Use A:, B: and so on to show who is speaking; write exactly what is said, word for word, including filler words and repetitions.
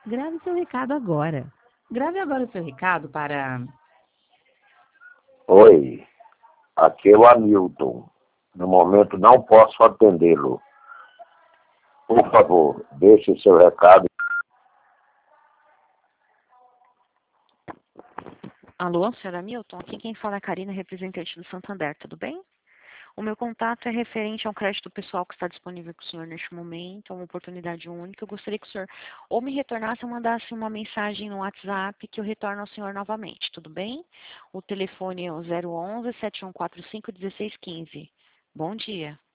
A: Grave seu recado agora.
B: Grave agora o seu recado para...
C: Oi, aqui é o Hamilton. No momento não posso atendê-lo. Por favor, deixe seu recado.
D: Alô, senhora Milton, aqui quem fala é a Karina, representante do Santander, tudo bem? O meu contato é referente ao crédito pessoal que está disponível com o senhor neste momento, é uma oportunidade única. Eu gostaria que o senhor ou me retornasse ou mandasse uma mensagem no WhatsApp que eu retorno ao senhor novamente, tudo bem? O telefone é o zero onze, sete um quatro cinco, um seis um cinco. Bom dia.